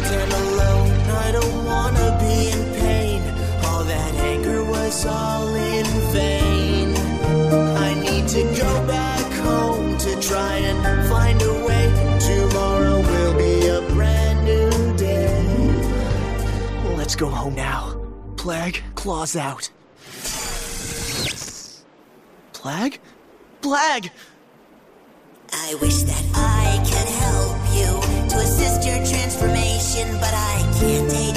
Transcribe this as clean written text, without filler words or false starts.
and alone. I don't wanna be in pain. All that anger was all in vain. I need to go back home to try and find a way. Tomorrow will be a brand new day. Let's go home now. Plagg, claws out. Plagg? Plagg! I wish that I could help you to assist your transformation, but I can't take